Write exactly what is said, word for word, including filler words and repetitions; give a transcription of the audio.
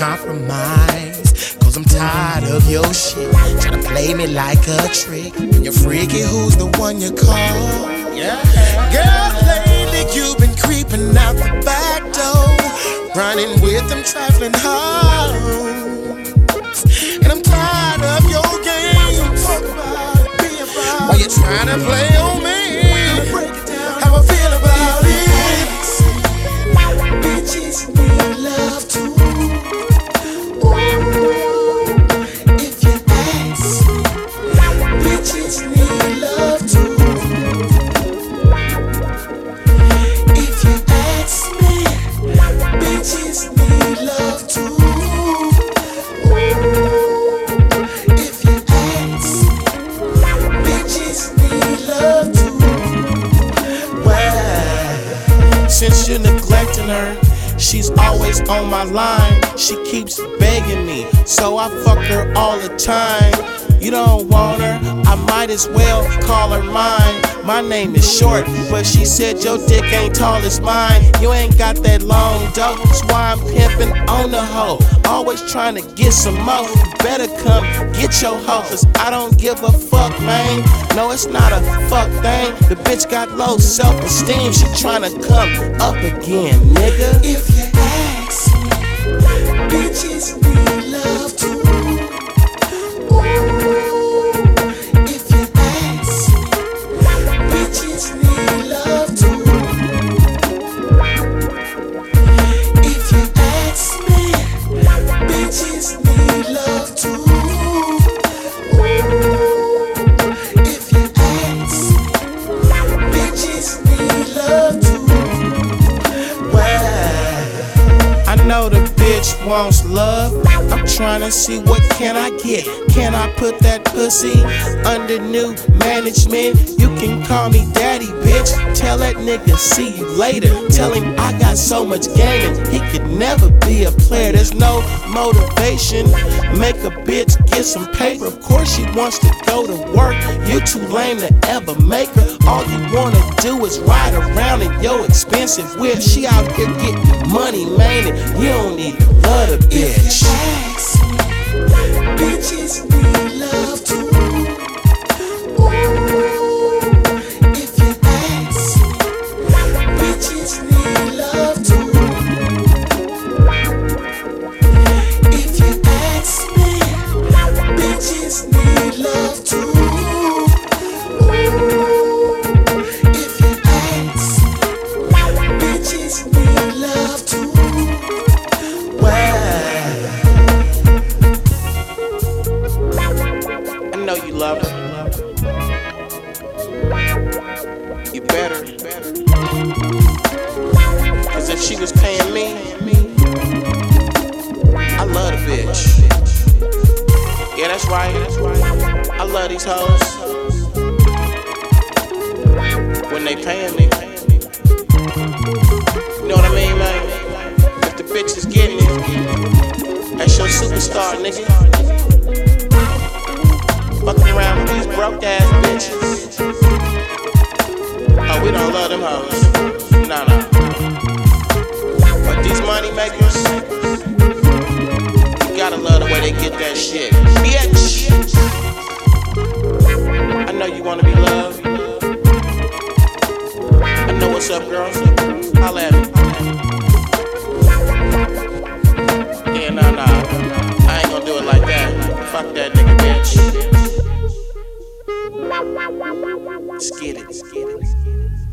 compromise. Cause I'm tired of your shit, tryna play me like a trick. When you're freaky, who's the one you call? Yeah. Girl, lately you've been creeping out the back door, running with them trifling hoes. And I'm tired of your games. Why you trying to play on me? How I feel about it? Bitches need love too. Ooh, if you ask, bitches need love too. If you ask me, bitches need love too. Ooh, if you ask, bitches need love too. Well, since you're neglecting her, she's always on my line. She keeps begging me, so I fuck her all the time. You don't want her, I might as well call her mine. My name is short, but she said your dick ain't tall as mine. You ain't got that long dope, that's why I'm pimping on the hoe. Always trying to get some more. You better come get your hoe, cause I don't give a fuck, man. No, it's not a fuck thing. The bitch got low self-esteem. She trying to come up again, nigga. If you ask me, bitches need love too. Ooh, if you ask me, bitches need love too. If you ask me, bitches need love too. Ooh, if you ask me, bitches need love too. Well, I know the bitch wants love. I'm trying to see what can I get. Can I put that pussy under new management? You can call me daddy, bitch. Tell that nigga see you later. Tell him I got so much game and he could never be a player. There's no motivation. Make a bitch get some paper. Of course she wants to go to work. You too lame to ever make her. All you wanna do is ride around in your expensive whip. She out here getting money, man, and you don't even love the bitch. Bitches need love too. Ooh, if you ask me, bitches need love too. If you ask me, bitches need love too. Ooh, if you ask me, bitches need love too. I know you love her. You better. Cause if she was paying me, I love the bitch. Yeah, that's right. I love these hoes. When they paying me. You know what I mean, man? If the bitch is getting it, that's your superstar, nigga. Fucking around with these broke ass bitches. Oh, we don't love them hoes. Nah, nah. But these money makers, you gotta love the way they get that shit. Bitch! I know you wanna be loved. I know what's up, girl. Holla at me. Yeah, nah, nah. I ain't gonna do it like that. Fuck that nigga, bitch. Let's get it, let's get it, let's get it.